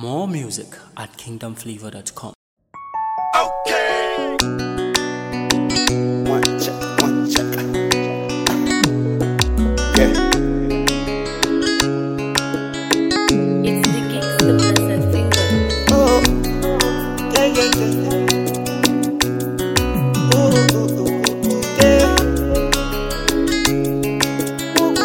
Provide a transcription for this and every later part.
More music at kingdomflavor.com. Okay. One check, one check. Yeah. It's the Kicks, the blessed finger. Oh, yeah, yeah, yeah, yeah. Ooh, ooh, ooh, yeah. Ooh,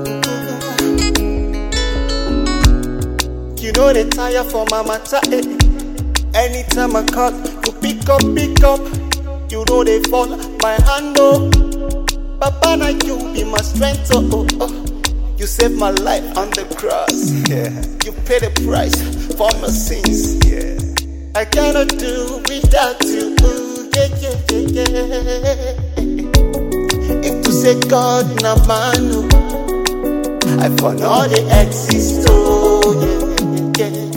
ooh, ooh. You know they tire for my matter, eh? Anytime I call, you pick up, pick up. You know they fall, my hand, oh. Papa, now you be my strength, oh, oh, oh. You saved my life on the cross, yeah. You paid the price for my sins, yeah. I cannot do without you, ooh, yeah, yeah, yeah, yeah. If to say God, na man, I found all the exist, oh, yeah, yeah, yeah.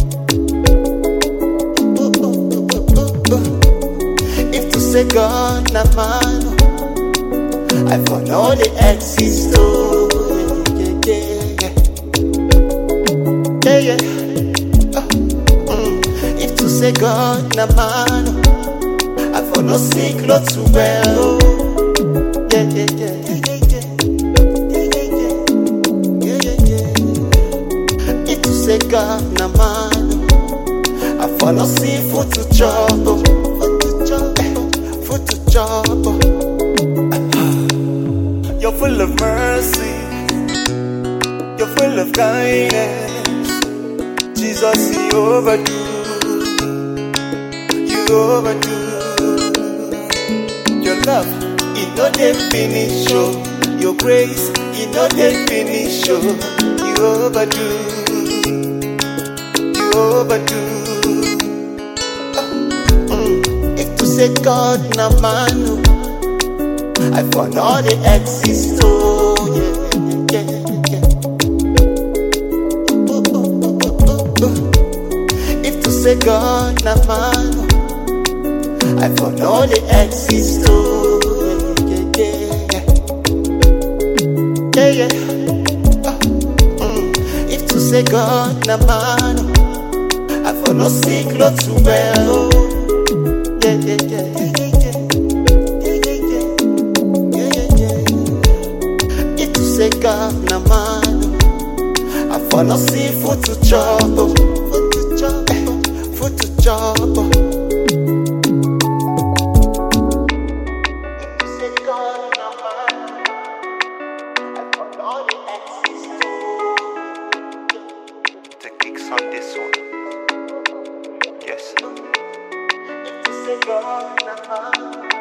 Say God na man, I found all the exist, oh, yeah, yeah, yeah, yeah. If to say God na man, I found no sick, not too well, oh, yeah, yeah, yeah, yeah, yeah, yeah. If to say God na man, I found no seafood to chop, oh, to chop. You're full of mercy, you're full of kindness. Jesus, you overdo. Your love, it no dey finish, oh. Your grace, it no dey finish, oh. You overdo. If to say God na man, I found all the exist, oh, yeah, yeah, yeah. If to say God na man, I found all the exist, oh, yeah, yeah, yeah, yeah. If to say God na man, I found no sick, not too well, oh. Yeah, yeah, yeah, yeah, yeah. If to say God na man, I found no seafood to chop, food to chop. If to say God na man, I found all the exist. The kicks on this one. Yes. Say God na man.